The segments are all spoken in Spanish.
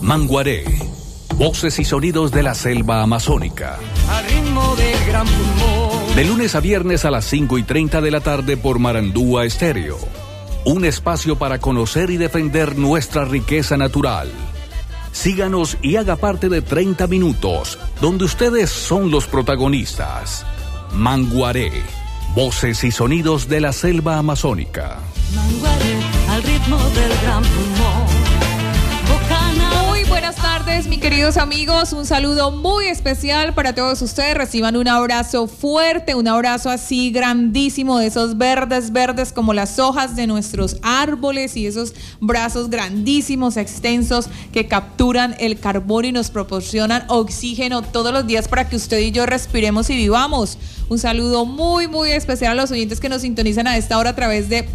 Manguaré, voces y sonidos de la selva amazónica. Al ritmo del gran pulmón. De lunes a viernes a las 5:30 de la tarde por Marandúa Estéreo. Un espacio para conocer y defender nuestra riqueza natural. Síganos y haga parte de 30 minutos, donde ustedes son los protagonistas. Manguaré, voces y sonidos de la selva amazónica. Manguaré, al ritmo del gran pulmón. Muy buenas tardes, mis queridos amigos. Un saludo muy especial para todos ustedes. Reciban un abrazo fuerte, un abrazo así grandísimo, de esos verdes, verdes como las hojas de nuestros árboles, y esos brazos grandísimos, extensos, que capturan el carbono y nos proporcionan oxígeno todos los días para que usted y yo respiremos y vivamos. Un saludo muy, muy especial a los oyentes que nos sintonizan a esta hora a través de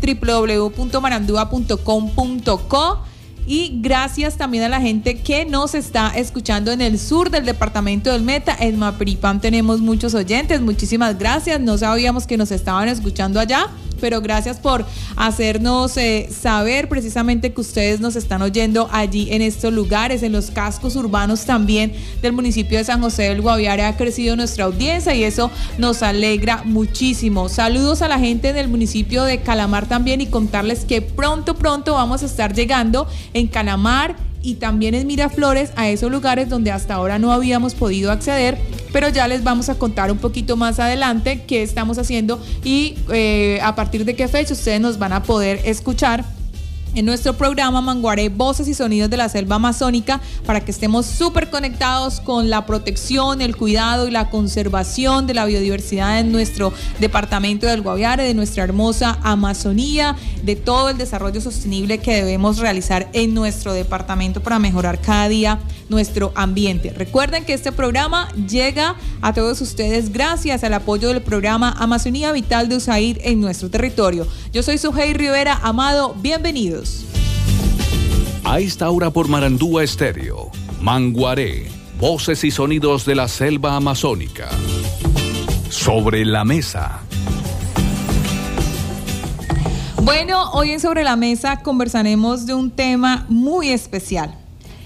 www.marandua.com.co. Y gracias también a la gente que nos está escuchando en el sur del departamento del Meta. En Mapiripán tenemos muchos oyentes, muchísimas gracias. No sabíamos que nos estaban escuchando allá, pero gracias por hacernos saber precisamente que ustedes nos están oyendo allí en estos lugares. En los cascos urbanos también del municipio de San José del Guaviare ha crecido nuestra audiencia y eso nos alegra muchísimo. Saludos a la gente del municipio de Calamar también, y contarles que pronto vamos a estar llegando en Calamar y también en Miraflores a esos lugares donde hasta ahora no habíamos podido acceder, pero ya les vamos a contar un poquito más adelante qué estamos haciendo y a partir de qué fecha ustedes nos van a poder escuchar en nuestro programa Manguaré, voces y sonidos de la selva amazónica, para que estemos súper conectados con la protección, el cuidado y la conservación de la biodiversidad en nuestro departamento del Guaviare, de nuestra hermosa Amazonía, de todo el desarrollo sostenible que debemos realizar en nuestro departamento para mejorar cada día nuestro ambiente. Recuerden que este programa llega a todos ustedes gracias al apoyo del programa Amazonía Vital de USAID en nuestro territorio. Yo soy Sujei Rivera Amado, bienvenidos. A esta hora por Marandúa Estéreo, Manguaré, voces y sonidos de la selva amazónica. Sobre la mesa. Bueno, hoy en Sobre la Mesa conversaremos de un tema muy especial.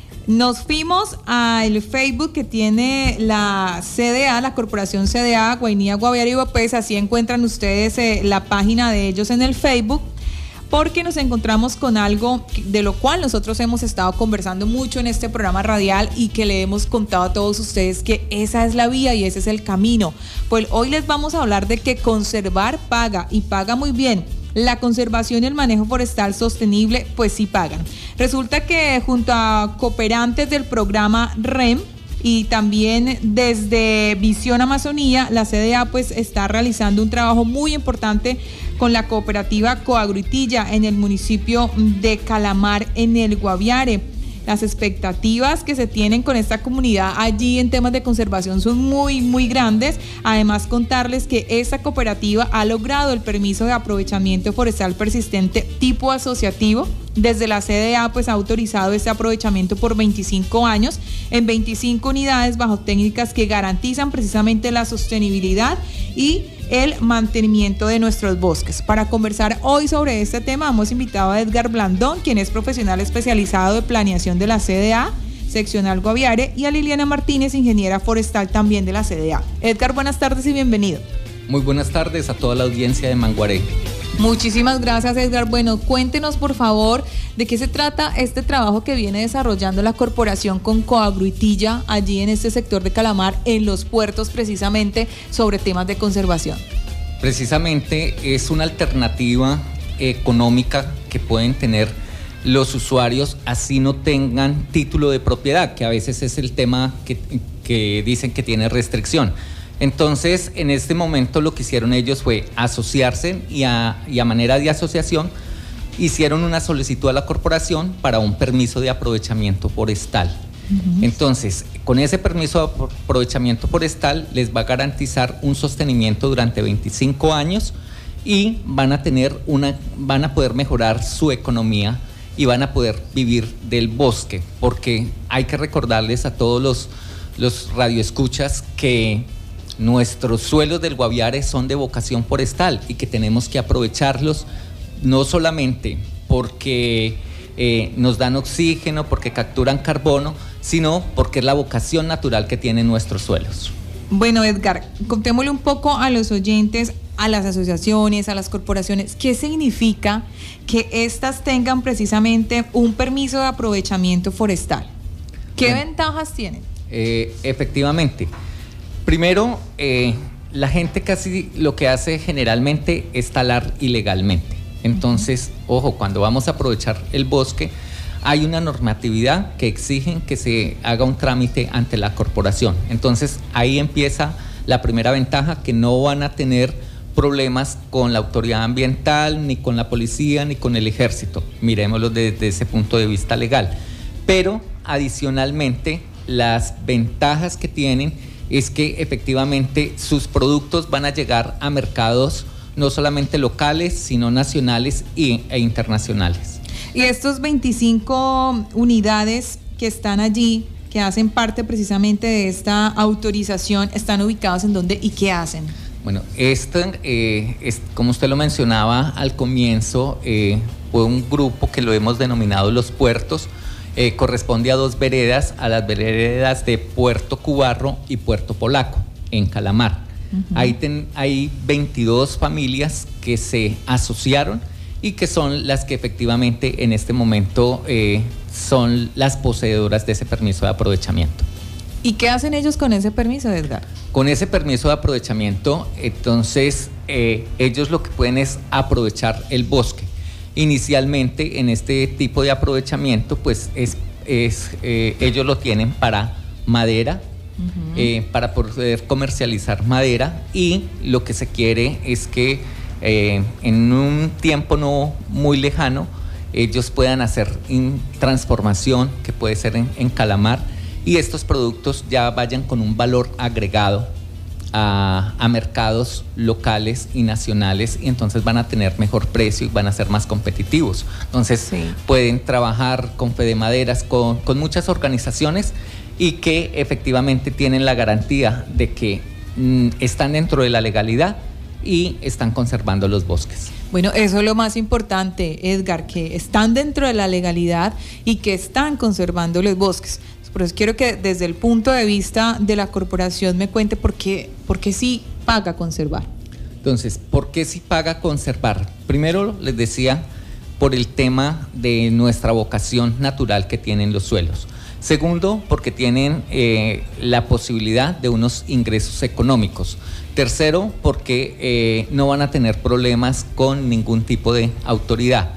Nos fuimos al Facebook que tiene la CDA, la Corporación CDA, Guainía, Guaviare y Guapés. Así encuentran ustedes la página de ellos en el Facebook, porque nos encontramos con algo de lo cual nosotros hemos estado conversando mucho en este programa radial y que le hemos contado a todos ustedes que esa es la vía y ese es el camino. Pues hoy les vamos a hablar de que conservar paga, y paga muy bien. La conservación y el manejo forestal sostenible pues sí pagan. Resulta que junto a cooperantes del programa REM y también desde Visión Amazonía, la CDA pues está realizando un trabajo muy importante con la cooperativa Coagruitilla en el municipio de Calamar, en el Guaviare. Las expectativas que se tienen con esta comunidad allí en temas de conservación son muy, muy grandes. Además, contarles que esta cooperativa ha logrado el permiso de aprovechamiento forestal persistente tipo asociativo. Desde la CDA pues ha autorizado este aprovechamiento por 25 años en 25 unidades bajo técnicas que garantizan precisamente la sostenibilidad y el mantenimiento de nuestros bosques. Para conversar hoy sobre este tema hemos invitado a Edgar Blandón, quien es profesional especializado de planeación de la CDA seccional Guaviare, y a Liliana Martínez, ingeniera forestal también de la CDA. Edgar, buenas tardes y bienvenido. Muy buenas tardes a toda la audiencia de Manguaré. Muchísimas gracias, Edgar. Bueno, cuéntenos por favor de qué se trata este trabajo que viene desarrollando la corporación con Coagruitilla allí en este sector de Calamar, en los puertos precisamente, sobre temas de conservación. Precisamente es una alternativa económica que pueden tener los usuarios así no tengan título de propiedad, que a veces es el tema que dicen que tiene restricción. Entonces, en este momento lo que hicieron ellos fue asociarse y a manera de asociación hicieron una solicitud a la corporación para un permiso de aprovechamiento forestal. Entonces, con ese permiso de aprovechamiento forestal les va a garantizar un sostenimiento durante 25 años y van a poder mejorar su economía y van a poder vivir del bosque, porque hay que recordarles a todos los radioescuchas que nuestros suelos del Guaviare son de vocación forestal y que tenemos que aprovecharlos, no solamente porque nos dan oxígeno, porque capturan carbono, sino porque es la vocación natural que tienen nuestros suelos. Bueno, Edgar, contémosle un poco a los oyentes, a las asociaciones, a las corporaciones, ¿qué significa que éstas tengan precisamente un permiso de aprovechamiento forestal? ¿Qué ventajas tienen? Efectivamente. Primero, la gente casi lo que hace generalmente es talar ilegalmente. Entonces, ojo, cuando vamos a aprovechar el bosque, hay una normatividad que exigen que se haga un trámite ante la corporación. Entonces, ahí empieza la primera ventaja, que no van a tener problemas con la autoridad ambiental, ni con la policía, ni con el ejército. Miremoslo desde ese punto de vista legal. Pero, adicionalmente, las ventajas que tienen es que efectivamente sus productos van a llegar a mercados no solamente locales, sino nacionales e internacionales. Y estos 25 unidades que están allí, que hacen parte precisamente de esta autorización, ¿están ubicados en dónde y qué hacen? Bueno, como usted lo mencionaba al comienzo, fue un grupo que lo hemos denominado Los Puertos. Corresponde a dos veredas, a las veredas de Puerto Cubarro y Puerto Polaco, en Calamar. Hay 22 familias que se asociaron y que son las que efectivamente en este momento son las poseedoras de ese permiso de aprovechamiento. ¿Y qué hacen ellos con ese permiso, Edgar? Con ese permiso de aprovechamiento, entonces ellos lo que pueden es aprovechar el bosque. Inicialmente en este tipo de aprovechamiento, pues ellos lo tienen para madera, para poder comercializar madera, y lo que se quiere es que en un tiempo no muy lejano ellos puedan hacer transformación, que puede ser en Calamar, y estos productos ya vayan con un valor agregado a mercados locales y nacionales, y entonces van a tener mejor precio y van a ser más competitivos. Entonces pueden trabajar con Fedemaderas, con muchas organizaciones, y que efectivamente tienen la garantía de que están dentro de la legalidad y están conservando los bosques. Bueno, eso es lo más importante, Edgar, que están dentro de la legalidad y que están conservando los bosques. Por eso quiero que desde el punto de vista de la corporación me cuente por qué sí paga conservar. Entonces, ¿por qué sí paga conservar? Primero, les decía, por el tema de nuestra vocación natural que tienen los suelos. Segundo, porque tienen la posibilidad de unos ingresos económicos. Tercero, porque no van a tener problemas con ningún tipo de autoridad.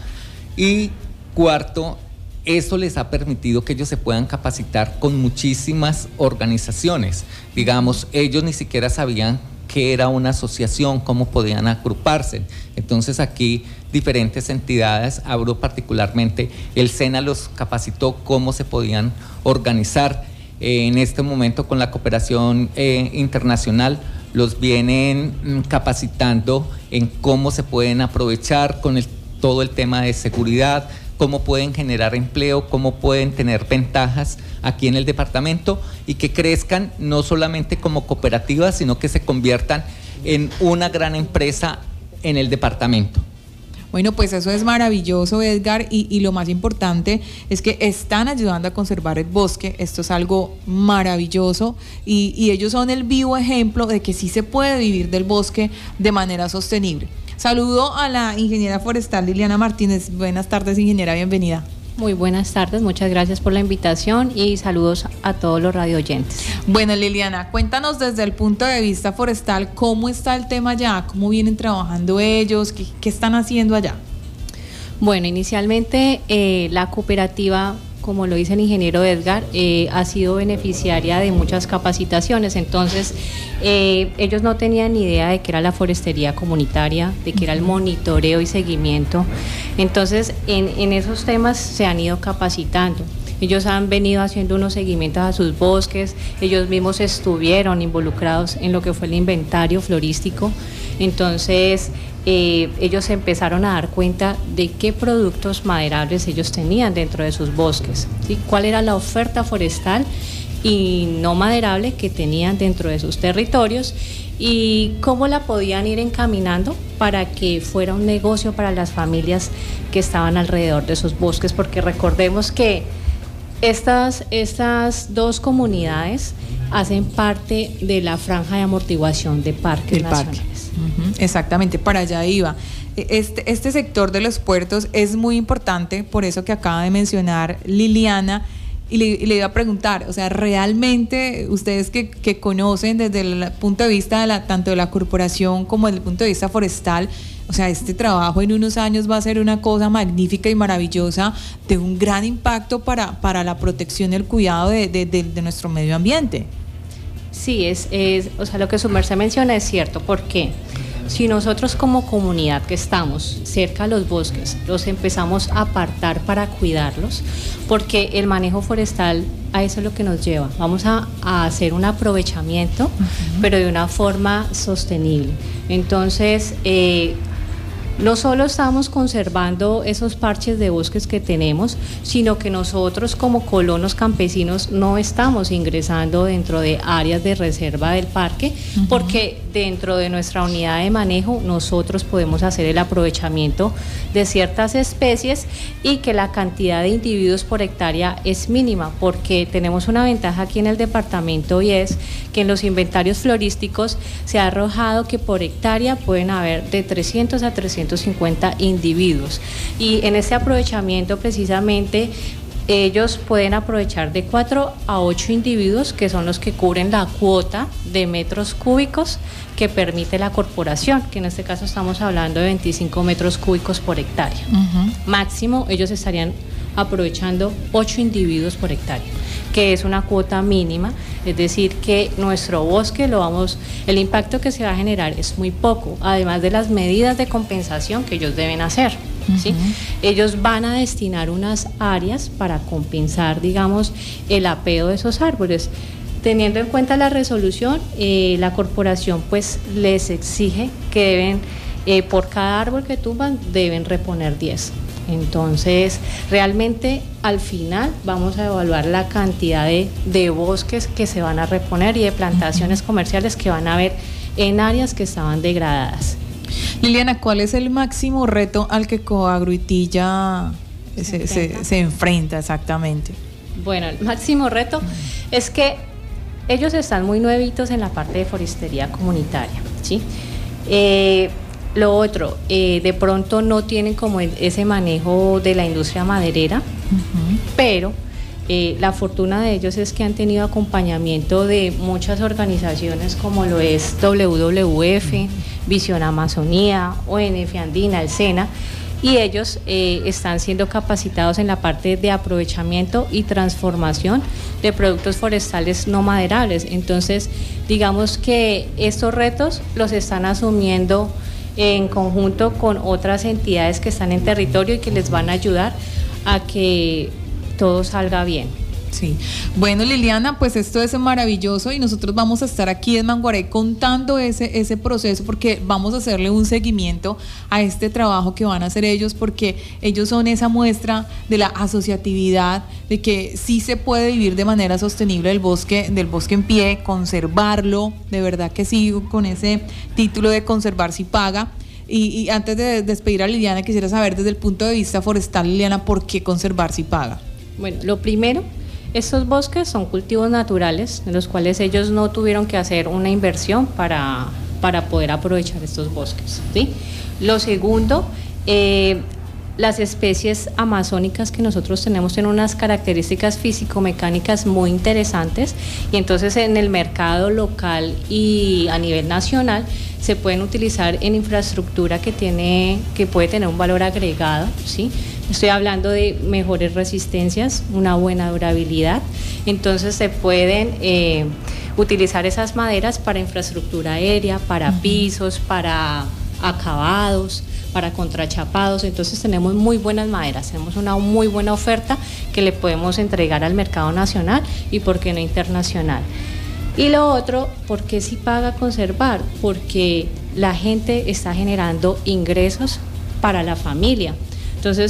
Y cuarto, eso les ha permitido que ellos se puedan capacitar con muchísimas organizaciones. Digamos, ellos ni siquiera sabían qué era una asociación, cómo podían agruparse. Entonces aquí diferentes entidades, hablo particularmente, el SENA los capacitó cómo se podían organizar. En este momento con la cooperación internacional los vienen capacitando en cómo se pueden aprovechar con todo el tema de seguridad, cómo pueden generar empleo, cómo pueden tener ventajas aquí en el departamento y que crezcan no solamente como cooperativas, sino que se conviertan en una gran empresa en el departamento. Bueno, pues eso es maravilloso, Edgar, y lo más importante es que están ayudando a conservar el bosque. Esto es algo maravilloso y ellos son el vivo ejemplo de que sí se puede vivir del bosque de manera sostenible. Saludo a la ingeniera forestal Liliana Martínez. Buenas tardes, ingeniera, bienvenida. Muy buenas tardes, muchas gracias por la invitación y saludos a todos los radioyentes. Bueno, Liliana, cuéntanos desde el punto de vista forestal, ¿cómo está el tema allá? ¿Cómo vienen trabajando ellos? ¿Qué están haciendo allá? Bueno, inicialmente la cooperativa, como lo dice el ingeniero Edgar, ha sido beneficiaria de muchas capacitaciones. Entonces ellos no tenían ni idea de qué era la forestería comunitaria, de qué era el monitoreo y seguimiento. Entonces en esos temas se han ido capacitando. Ellos han venido haciendo unos seguimientos a sus bosques, ellos mismos estuvieron involucrados en lo que fue el inventario florístico. Entonces ellos empezaron a dar cuenta de qué productos maderables ellos tenían dentro de sus bosques, ¿sí? Cuál era la oferta forestal y no maderable que tenían dentro de sus territorios y cómo la podían ir encaminando para que fuera un negocio para las familias que estaban alrededor de esos bosques, porque recordemos que estas dos comunidades hacen parte de la franja de amortiguación de parques nacionales. Exactamente, para allá iba. Este sector de los puertos es muy importante, por eso que acaba de mencionar Liliana, y le iba a preguntar, o sea, realmente ustedes que conocen desde el punto de vista tanto de la corporación como desde el punto de vista forestal, o sea, este trabajo en unos años va a ser una cosa magnífica y maravillosa, de un gran impacto para la protección y el cuidado de nuestro medio ambiente. Sí, o sea, lo que su merced menciona es cierto, porque si nosotros como comunidad que estamos cerca de los bosques los empezamos a apartar para cuidarlos, porque el manejo forestal a eso es lo que nos lleva, vamos a hacer un aprovechamiento, pero de una forma sostenible. Entonces, no solo estamos conservando esos parches de bosques que tenemos, sino que nosotros como colonos campesinos no estamos ingresando dentro de áreas de reserva del parque, porque dentro de nuestra unidad de manejo nosotros podemos hacer el aprovechamiento de ciertas especies y que la cantidad de individuos por hectárea es mínima, porque tenemos una ventaja aquí en el departamento y es que en los inventarios florísticos se ha arrojado que por hectárea pueden haber de 300 a 350 individuos, y en ese aprovechamiento precisamente ellos pueden aprovechar de 4 a 8 individuos, que son los que cubren la cuota de metros cúbicos que permite la corporación, que en este caso estamos hablando de 25 metros cúbicos por hectárea. Máximo ellos estarían aprovechando 8 individuos por hectárea, que es una cuota mínima, es decir que nuestro bosque el impacto que se va a generar es muy poco, además de las medidas de compensación que ellos deben hacer. ¿Sí? Ellos van a destinar unas áreas para compensar, digamos, el apeo de esos árboles. Teniendo en cuenta la resolución, la corporación pues les exige que deben, por cada árbol que tumban, deben reponer 10. Entonces, realmente al final vamos a evaluar la cantidad de bosques que se van a reponer y de plantaciones comerciales que van a haber en áreas que estaban degradadas. Liliana, ¿cuál es el máximo reto al que Coagruitilla se enfrenta exactamente? Bueno, el máximo reto es que ellos están muy nuevitos en la parte de forestería comunitaria, ¿sí? Lo otro, de pronto no tienen como ese manejo de la industria maderera, pero la fortuna de ellos es que han tenido acompañamiento de muchas organizaciones como lo es WWF, Visión Amazonía, ONF Andina, el SENA, y ellos están siendo capacitados en la parte de aprovechamiento y transformación de productos forestales no maderables. Entonces, digamos que estos retos los están asumiendo en conjunto con otras entidades que están en territorio y que les van a ayudar a que todo salga bien. Sí, bueno, Liliana, pues esto es maravilloso y nosotros vamos a estar aquí en Manguarey contando ese proceso, porque vamos a hacerle un seguimiento a este trabajo que van a hacer ellos, porque ellos son esa muestra de la asociatividad, de que sí se puede vivir de manera sostenible del bosque en pie, conservarlo, de verdad que sí, con ese título de conservar si paga. Y antes de despedir a Liliana, quisiera saber desde el punto de vista forestal, Liliana, ¿por qué conservar si paga? Bueno, lo primero, estos bosques son cultivos naturales, en los cuales ellos no tuvieron que hacer una inversión para poder aprovechar estos bosques, ¿sí? Lo segundo, las especies amazónicas que nosotros tenemos tienen unas características físico-mecánicas muy interesantes, y entonces en el mercado local y a nivel nacional se pueden utilizar en infraestructura que puede tener un valor agregado, ¿sí? Estoy hablando de mejores resistencias, una buena durabilidad. Entonces se pueden utilizar esas maderas para infraestructura aérea, para pisos, para acabados, para contrachapados. Entonces tenemos muy buenas maderas, tenemos una muy buena oferta que le podemos entregar al mercado nacional y por qué no internacional. Y lo otro, ¿por qué sí paga conservar? Porque la gente está generando ingresos para la familia. Entonces,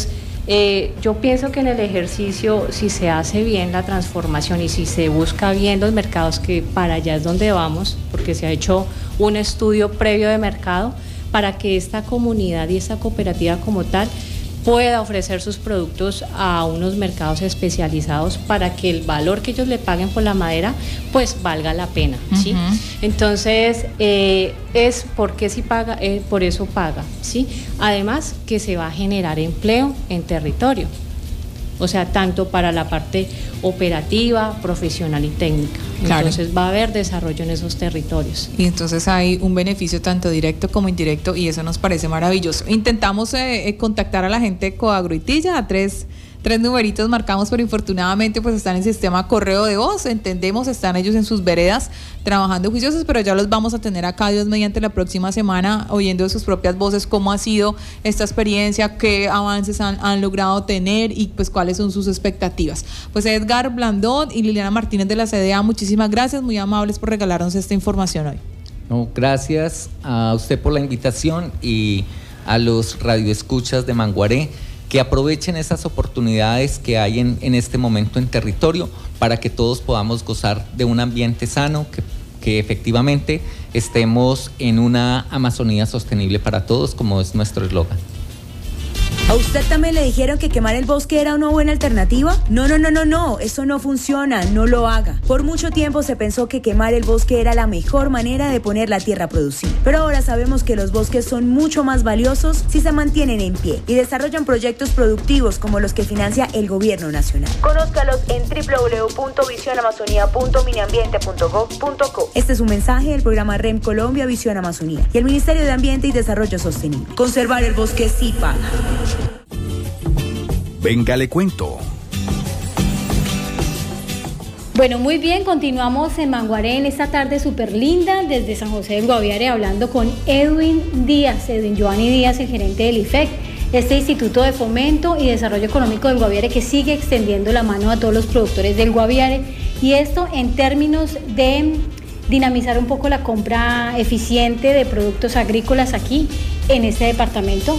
Yo pienso que en el ejercicio, si se hace bien la transformación y si se busca bien los mercados, que para allá es donde vamos, porque se ha hecho un estudio previo de mercado para que esta comunidad y esta cooperativa como tal pueda ofrecer sus productos a unos mercados especializados para que el valor que ellos le paguen por la madera pues valga la pena, ¿sí? Entonces es porque si paga, por eso paga, ¿sí? Además que se va a generar empleo en territorio, o sea, tanto para la parte operativa, profesional y técnica. Claro. Entonces va a haber desarrollo en esos territorios. Y entonces hay un beneficio tanto directo como indirecto y eso nos parece maravilloso. Intentamos contactar a la gente de Coagruitilla, a tres numeritos marcamos, pero infortunadamente pues están en sistema correo de voz. Entendemos, están ellos en sus veredas trabajando juiciosos, pero ya los vamos a tener acá, Dios mediante, la próxima semana, oyendo de sus propias voces cómo ha sido esta experiencia, qué avances han logrado tener y pues cuáles son sus expectativas. Pues Edgar Blandón y Liliana Martínez de la CDA, muchísimas gracias, muy amables por regalarnos esta información hoy. No, gracias a usted por la invitación y a los radioescuchas de Manguaré, que aprovechen esas oportunidades que hay en este momento en territorio para que todos podamos gozar de un ambiente sano, que efectivamente estemos en una Amazonía sostenible para todos, como es nuestro eslogan. ¿A usted también le dijeron que quemar el bosque era una buena alternativa? No, eso no funciona, no lo haga. Por mucho tiempo se pensó que quemar el bosque era la mejor manera de poner la tierra a producir. Pero ahora sabemos que los bosques son mucho más valiosos si se mantienen en pie y desarrollan proyectos productivos como los que financia el gobierno nacional. Conózcalos en www.visionamazonía.minambiente.gov.co. Este es un mensaje del programa REM Colombia Visión Amazonía y el Ministerio de Ambiente y Desarrollo Sostenible. Conservar el bosque sí paga. Venga, le cuento. Bueno, muy bien, continuamos en Manguaré en esta tarde súper linda desde San José del Guaviare, hablando con Edwin Giovanni Díaz, el gerente del IFEC, este Instituto de Fomento y Desarrollo Económico del Guaviare, que sigue extendiendo la mano a todos los productores del Guaviare, y esto en términos de dinamizar un poco la compra eficiente de productos agrícolas aquí en este departamento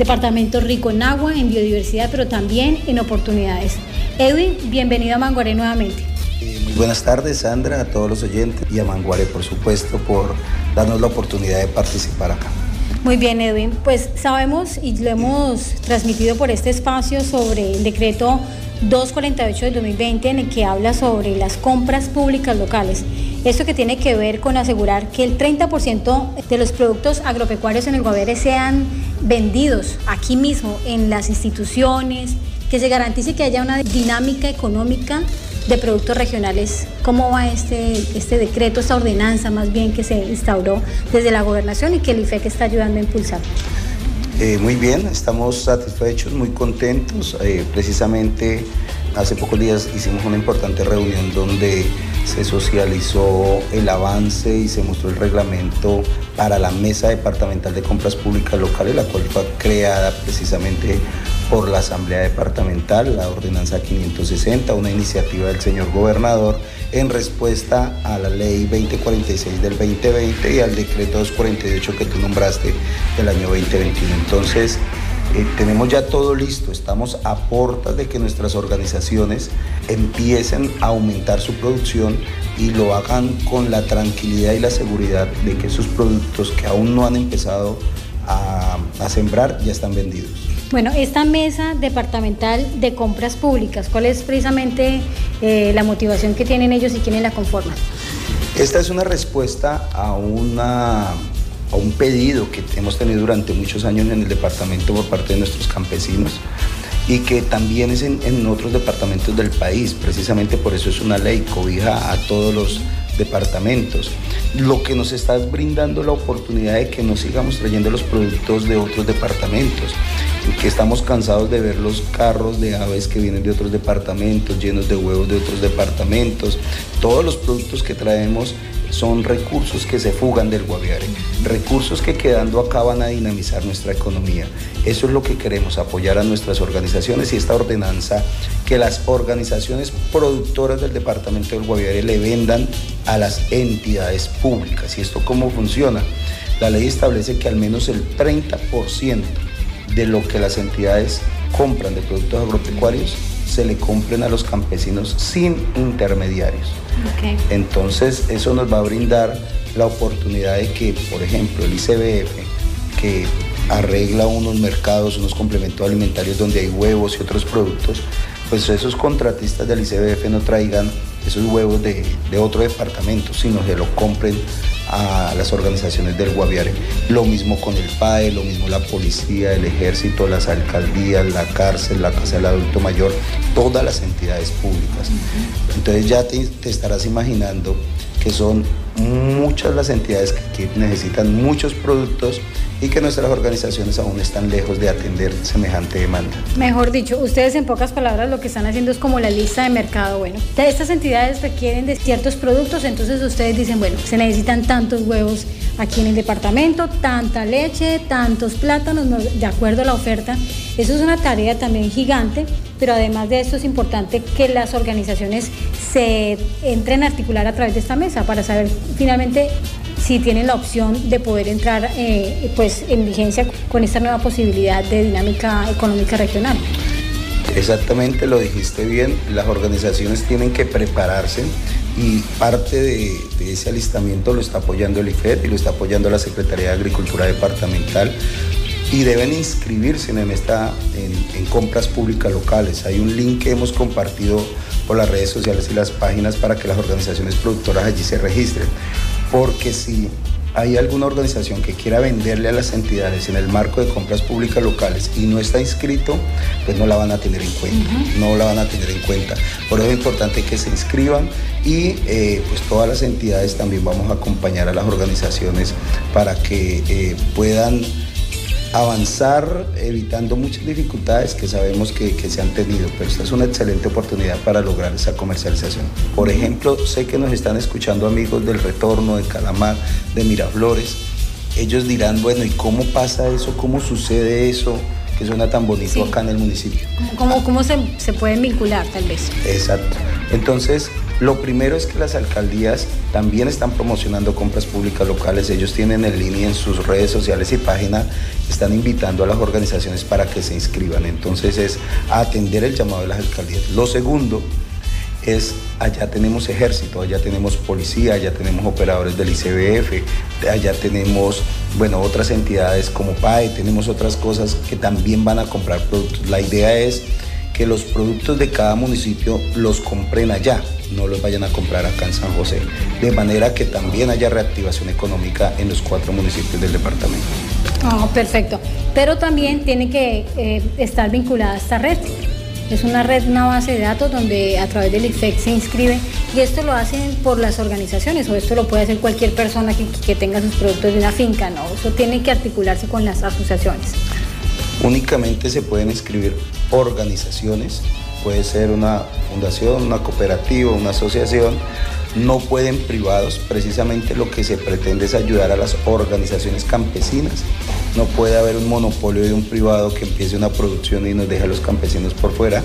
rico en agua, en biodiversidad, pero también en oportunidades. Edwin, bienvenido a Manguaré nuevamente. Muy buenas tardes, Sandra, a todos los oyentes y a Manguaré, por supuesto, por darnos la oportunidad de participar acá. Muy bien, Edwin, pues sabemos y lo hemos transmitido por este espacio sobre el decreto 248 del 2020, en el que habla sobre las compras públicas locales. Esto que tiene que ver con asegurar que el 30% de los productos agropecuarios en el Guaviare sean vendidos aquí mismo en las instituciones, que se garantice que haya una dinámica económica de productos regionales. ¿Cómo va este decreto, esta ordenanza más bien que se instauró desde la gobernación y que el IFEC está ayudando a impulsar? Muy bien, estamos satisfechos, muy contentos. Precisamente hace pocos días hicimos una importante reunión donde se socializó el avance y se mostró el reglamento para la Mesa Departamental de Compras Públicas Locales, la cual fue creada precisamente por la Asamblea Departamental, la Ordenanza 560, una iniciativa del señor gobernador en respuesta a la Ley 2046 del 2020 y al Decreto 248 que tú nombraste del año 2021. Entonces, tenemos ya todo listo, estamos a puertas de que nuestras organizaciones empiecen a aumentar su producción y lo hagan con la tranquilidad y la seguridad de que esos productos que aún no han empezado a sembrar ya están vendidos. Bueno, esta mesa departamental de compras públicas, ¿cuál es precisamente la motivación que tienen ellos y quiénes la conforman? Esta es una respuesta a un pedido que hemos tenido durante muchos años en el departamento por parte de nuestros campesinos y que también es en otros departamentos del país. Precisamente por eso es una ley, cobija a todos los departamentos, lo que nos está brindando la oportunidad de que nos sigamos trayendo los productos de otros departamentos, que estamos cansados de ver los carros de aves que vienen de otros departamentos, llenos de huevos de otros departamentos. Todos los productos que traemos son recursos que se fugan del Guaviare, recursos que quedando acá van a dinamizar nuestra economía. Eso es lo que queremos, apoyar a nuestras organizaciones y esta ordenanza, que las organizaciones productoras del departamento del Guaviare le vendan a las entidades públicas. ¿Y esto cómo funciona? La ley establece que al menos el 30% de lo que las entidades compran de productos agropecuarios se le compren a los campesinos sin intermediarios. Okay. Entonces eso nos va a brindar la oportunidad de que, por ejemplo, el ICBF, que arregla unos mercados, unos complementos alimentarios donde hay huevos y otros productos, pues esos contratistas del ICBF no traigan esos huevos de otro departamento, sino que lo compren a las organizaciones del Guaviare. Lo mismo con el PAE, lo mismo la policía, el ejército, las alcaldías, la cárcel, la casa del adulto mayor, todas las entidades públicas. Entonces ya te estarás imaginando que son muchas las entidades que necesitan muchos productos y que nuestras organizaciones aún están lejos de atender semejante demanda. Mejor dicho, ustedes en pocas palabras lo que están haciendo es como la lista de mercado. Bueno, estas entidades requieren de ciertos productos, entonces ustedes dicen, bueno, se necesitan tantos huevos aquí en el departamento, tanta leche, tantos plátanos, de acuerdo a la oferta. Eso es una tarea también gigante, pero además de esto es importante que las organizaciones se entren a articular a través de esta mesa para saber finalmente si tienen la opción de poder entrar pues en vigencia con esta nueva posibilidad de dinámica económica regional. Exactamente, lo dijiste bien, las organizaciones tienen que prepararse y parte de ese alistamiento lo está apoyando el IFED y lo está apoyando la Secretaría de Agricultura Departamental y deben inscribirse en compras públicas locales. Hay un link que hemos compartido por las redes sociales y las páginas para que las organizaciones productoras allí se registren, porque si hay alguna organización que quiera venderle a las entidades en el marco de compras públicas locales y no está inscrito, pues no la van a tener en cuenta, no la van a tener en cuenta. Por eso es importante que se inscriban y pues todas las entidades también vamos a acompañar a las organizaciones para que puedan avanzar evitando muchas dificultades que sabemos que se han tenido, pero esta es una excelente oportunidad para lograr esa comercialización. Por ejemplo, sé que nos están escuchando amigos del Retorno, de Calamar, de Miraflores. Ellos dirán, bueno, ¿y cómo pasa eso? ¿Cómo sucede eso? Que suena tan bonito acá en el municipio. ¿Cómo se pueden vincular tal vez? Exacto. Entonces, lo primero es que las alcaldías también están promocionando compras públicas locales. Ellos tienen en línea en sus redes sociales y página, están invitando a las organizaciones para que se inscriban. Entonces es atender el llamado de las alcaldías. Lo segundo es, allá tenemos ejército, allá tenemos policía, allá tenemos operadores del ICBF, allá tenemos, bueno, otras entidades como PAE, tenemos otras cosas que también van a comprar productos. La idea es que los productos de cada municipio los compren allá, no los vayan a comprar acá en San José, de manera que también haya reactivación económica en los 4 municipios del departamento. Oh, perfecto, pero también tiene que estar vinculada a esta red. Es una red, una base de datos donde a través del IFEC se inscribe y esto lo hacen por las organizaciones o esto lo puede hacer cualquier persona que tenga sus productos de una finca, ¿no? Eso tiene que articularse con las asociaciones. Únicamente se pueden inscribir organizaciones, puede ser una fundación, una cooperativa, una asociación, no pueden privados. Precisamente lo que se pretende es ayudar a las organizaciones campesinas. No puede haber un monopolio de un privado que empiece una producción y nos deje a los campesinos por fuera.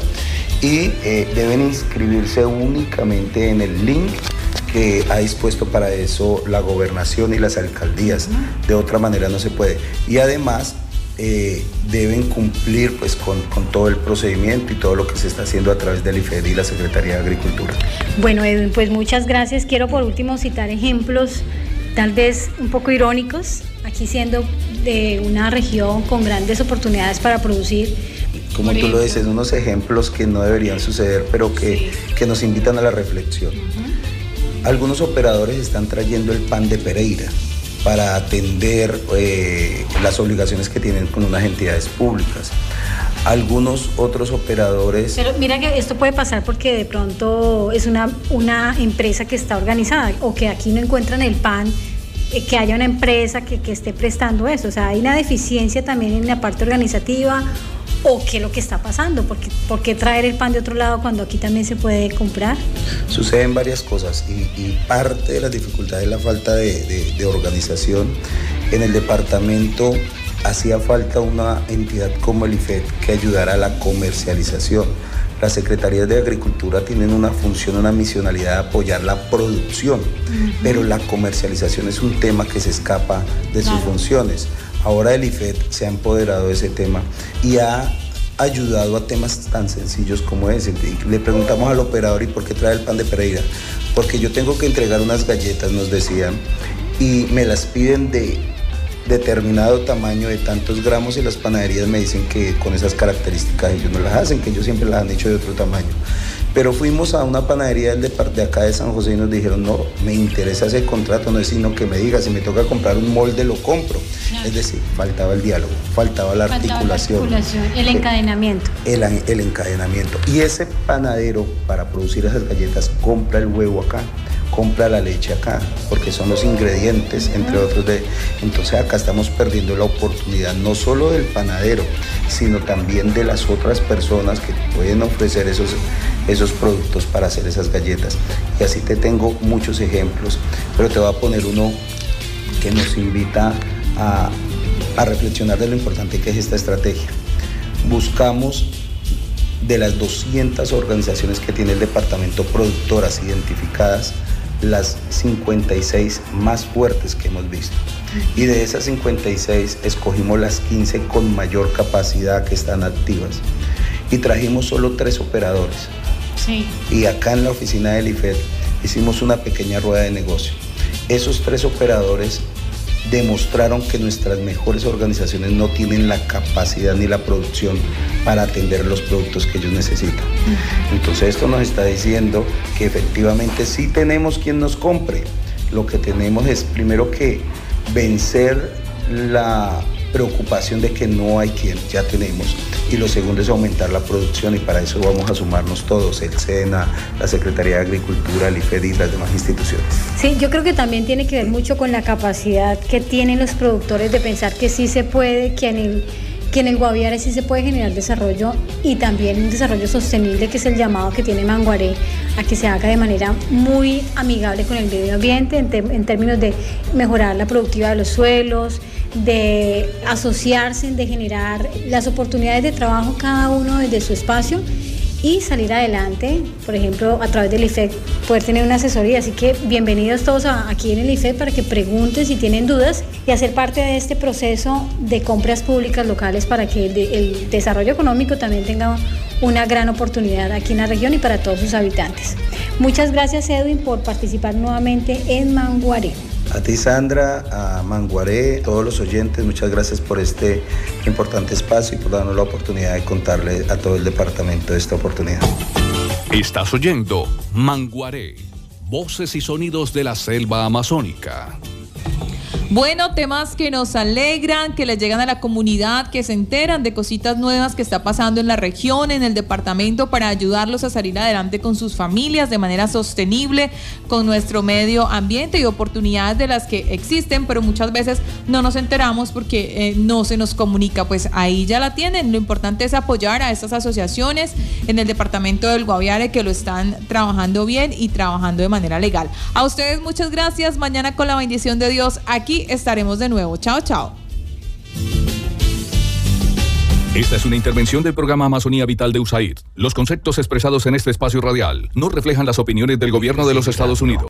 Y deben inscribirse únicamente en el link que ha dispuesto para eso la gobernación y las alcaldías. De otra manera no se puede. Y además deben cumplir pues con todo el procedimiento y todo lo que se está haciendo a través del IFED y la Secretaría de Agricultura. Bueno, Edwin, pues muchas gracias. Quiero por último citar ejemplos tal vez un poco irónicos, aquí siendo de una región con grandes oportunidades para producir. Como tú lo dices, unos ejemplos que no deberían suceder, pero que nos invitan a la reflexión. Algunos operadores están trayendo el pan de Pereira para atender las obligaciones que tienen con unas entidades públicas. Algunos otros operadores... Pero mira que esto puede pasar porque de pronto es una empresa que está organizada o que aquí no encuentran el pan, que haya una empresa que esté prestando eso. O sea, hay una deficiencia también en la parte organizativa o qué es lo que está pasando. ¿Por qué traer el pan de otro lado cuando aquí también se puede comprar? Suceden varias cosas y parte de las dificultades es la falta de organización. En el departamento hacía falta una entidad como el IFED que ayudara a la comercialización. Las secretarías de Agricultura tienen una función, una misionalidad de apoyar la producción, pero la comercialización es un tema que se escapa de sus funciones. Ahora el IFED se ha empoderado de ese tema y ha ayudado a temas tan sencillos como ese. Le preguntamos al operador, ¿y por qué trae el pan de Pereira? Porque yo tengo que entregar unas galletas, nos decían, y me las piden de determinado tamaño, de tantos gramos, y las panaderías me dicen que con esas características ellos no las hacen, que ellos siempre las han hecho de otro tamaño. Pero fuimos a una panadería de acá de San José y nos dijeron, no, me interesa ese contrato, no es sino que me diga, si me toca comprar un molde lo compro. Claro. Es decir, faltaba el diálogo, faltaba la articulación. El encadenamiento. El encadenamiento. Y ese panadero, para producir esas galletas, compra el huevo acá, compra la leche acá, porque son los ingredientes, entre otros. Entonces acá estamos perdiendo la oportunidad no solo del panadero, sino también de las otras personas que pueden ofrecer esos productos para hacer esas galletas. Y así te tengo muchos ejemplos, pero te voy a poner uno que nos invita a reflexionar de lo importante que es esta estrategia. Buscamos de las 200 organizaciones que tiene el departamento productoras identificadas, las 56 más fuertes que hemos visto. Y de esas 56 escogimos las 15 con mayor capacidad que están activas. Y trajimos solo 3 operadores. Sí. Y acá en la oficina del IFED hicimos una pequeña rueda de negocio. Esos 3 operadores demostraron que nuestras mejores organizaciones no tienen la capacidad ni la producción para atender los productos que ellos necesitan. Entonces esto nos está diciendo que efectivamente sí tenemos quien nos compre. Lo que tenemos es primero que vencer la preocupación de que no hay quien, ya tenemos. Y lo segundo es aumentar la producción, y para eso vamos a sumarnos todos, el SENA, la Secretaría de Agricultura, el IFED y las demás instituciones. Sí, yo creo que también tiene que ver mucho con la capacidad que tienen los productores de pensar que sí se puede, que en el Guaviare sí se puede generar desarrollo, y también un desarrollo sostenible, que es el llamado que tiene Manguaré a que se haga de manera muy amigable con el medio ambiente, en términos de mejorar la productividad de los suelos, de asociarse, de generar las oportunidades de trabajo cada uno desde su espacio y salir adelante, por ejemplo, a través del IFED, poder tener una asesoría. Así que bienvenidos todos aquí en el IFED para que pregunten si tienen dudas y hacer parte de este proceso de compras públicas locales para que el desarrollo económico también tenga una gran oportunidad aquí en la región y para todos sus habitantes. Muchas gracias, Edwin, por participar nuevamente en Manguaré. A ti, Sandra, a Manguaré, todos los oyentes, muchas gracias por este importante espacio y por darnos la oportunidad de contarle a todo el departamento de esta oportunidad. Estás oyendo Manguaré, voces y sonidos de la selva amazónica. Bueno, temas que nos alegran, que les llegan a la comunidad, que se enteran de cositas nuevas que está pasando en la región, en el departamento, para ayudarlos a salir adelante con sus familias de manera sostenible, con nuestro medio ambiente, y oportunidades de las que existen, pero muchas veces no nos enteramos porque no se nos comunica. Pues ahí ya la tienen. Lo importante es apoyar a estas asociaciones en el departamento del Guaviare, que lo están trabajando bien y trabajando de manera legal. A ustedes muchas gracias. Mañana, con la bendición de Dios, aquí estaremos de nuevo. Chao, chao. Esta es una intervención del programa Amazonía Vital de USAID. Los conceptos expresados en este espacio radial no reflejan las opiniones del gobierno de los Estados Unidos.